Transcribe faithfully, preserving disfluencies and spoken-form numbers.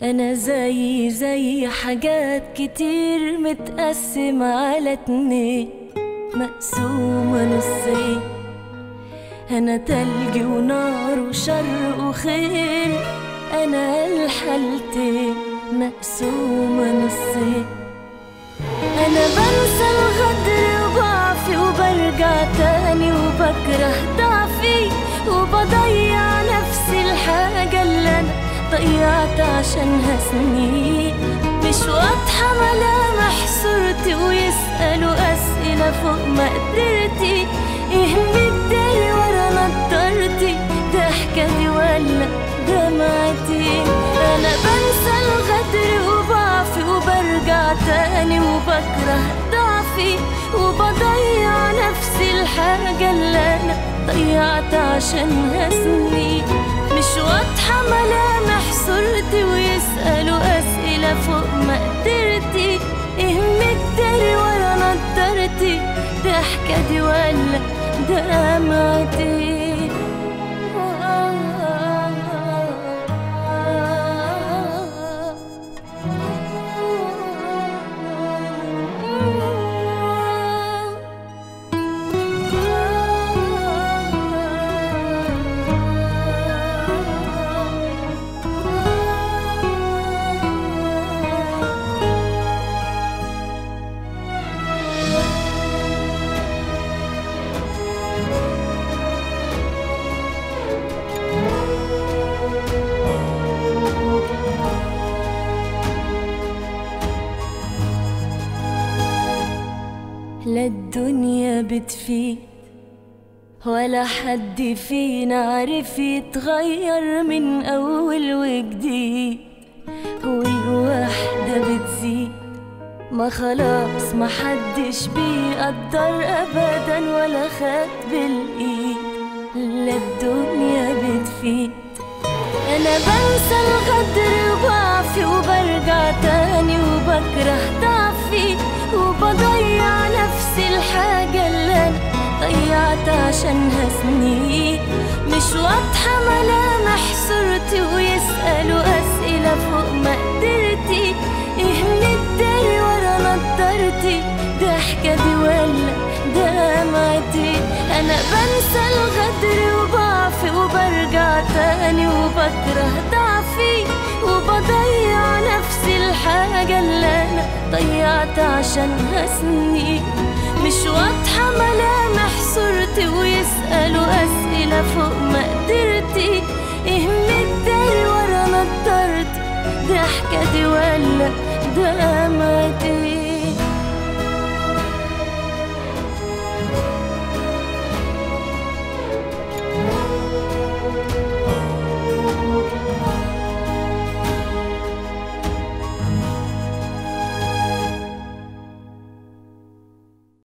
أنا زي زي حاجات كتير متقسم على اتنين، مقسومة نصين. أنا تلج ونار وشر وخير، أنا الحالتين مقسومة نصين. أنا بنسى الغدر وضعفي وبرجع تاني وبكره ضعفي، وبضيع نفسي الحاجة اللي أنا ضيعت عشانها سنين. مش واضحة ملامح صورتي ويسألوا أسئلة فوق مقدرتي. إيه مداري ورا نضارتي؟ ضحكتي ولا دمعتي؟ أنا بنسى الغدر وضعفي وبرجع تاني وبكره ضعفي، وبضيع نفسي الحاجة اللي أنا ضيعت عشانها سنين. مش واضحة ملامح صورتي ويسألوا أسئلة فوق مقدرتي. إيه مداري ورا نضارتي؟ ضحكتي ولا دمعتي؟ لا الدنيا بتفيد ولا حد فينا عارف يتغير من أول وجديد، والوحدة بتزيد ما خلاص ما حدش بيقدر أبدا ولا خد بالإيد. لا الدنيا بتفيد. أنا بنسى الغدر وضعفي وبرجع تاني وبكره ضعفي، وبضيع نفسي الحاجة اللي أنا ضيعت عشانها سنين. مش واضحة ملامح صورتي ويسألوا أسئلة فوق مقدرتي. إيه مداري ورا نضارتي؟ ضحكتي ولا دمعتي؟ أنا بنسى الغدر وضعفي وبرجع تاني وبكره ضعفي، وبضيع نفسي الحاجة اللي أنا ضيعت عشانها سنين. مش واضحة ملامح صورتي ويسألوا أسئلة فوق مقدرتي. إيه مداري ورا نضارتي؟ ضحكتي ولا دمعتي؟